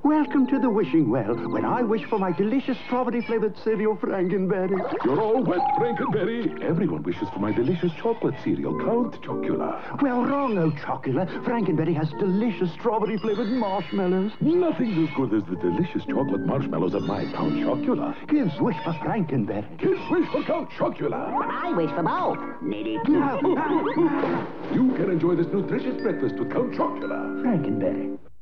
Welcome to the wishing well, when I wish for my delicious strawberry-flavored cereal, Frankenberry. You're all wet, Frankenberry. Everyone wishes for my delicious chocolate cereal, Count Chocula. Well, wrong, oh Chocula. Frankenberry has delicious strawberry-flavored marshmallows. Nothing's as good as the delicious chocolate marshmallows of my Count Chocula. Kids wish for Frankenberry. Kids wish for Count Chocula. I wish for both. Need it? You can enjoy this nutritious breakfast with Count Chocula. Frankenberry.